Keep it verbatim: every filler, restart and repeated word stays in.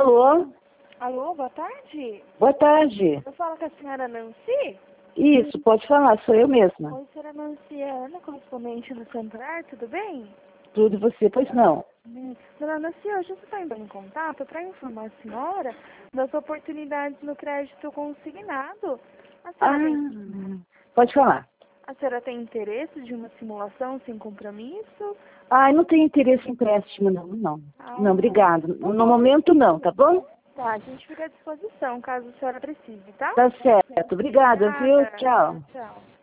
Alô? Alô, boa tarde. Boa tarde. Eu falo com a senhora Nancy? Isso, pode falar, sou eu mesma. Oi, senhora Nancy, é Ana, correspondente do Santander, tudo bem? Tudo e você, pois não. Hum. Dona Nancy, hoje você está entrando em contato para informar a senhora das oportunidades no crédito consignado. A senhora, Ah, tem, pode falar. a senhora tem interesse de uma simulação sem compromisso? Ai, não tenho interesse em empréstimo, não, não. Ah, Não, obrigado. então No tá. momento não, tá bom? Tá, a gente fica à disposição caso a senhora precise, tá? Tá certo. Obrigada, viu? Obrigada. Tchau. Tchau.